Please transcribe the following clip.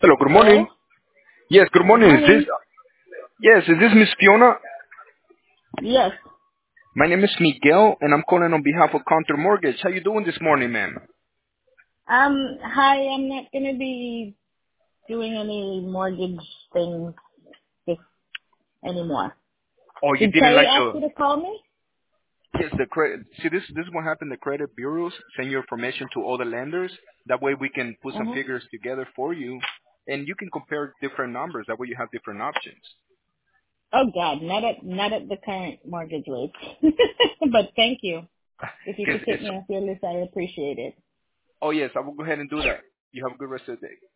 Hello, good morning. Hello? Yes, good Good morning. morning. Is this Miss Fiona? Yes. My name is Miguel, and I'm calling on behalf of Counter Mortgage. How you doing this morning, ma'am? Hi, I'm not gonna be doing any mortgage things this anymore. Oh, you Did didn't Terry like ask the you to call me? yes the credit. See, this is what happened. The credit bureaus send your information to all the lenders. That way, we can put some Uh-huh. figures together for you, and you can compare different numbers. That way, you have different options. Oh God, not at the current mortgage rates. But thank you. If you It's could take it's me off your list, I appreciate it. oh yes, I will go ahead and do that. You have a good rest of the day.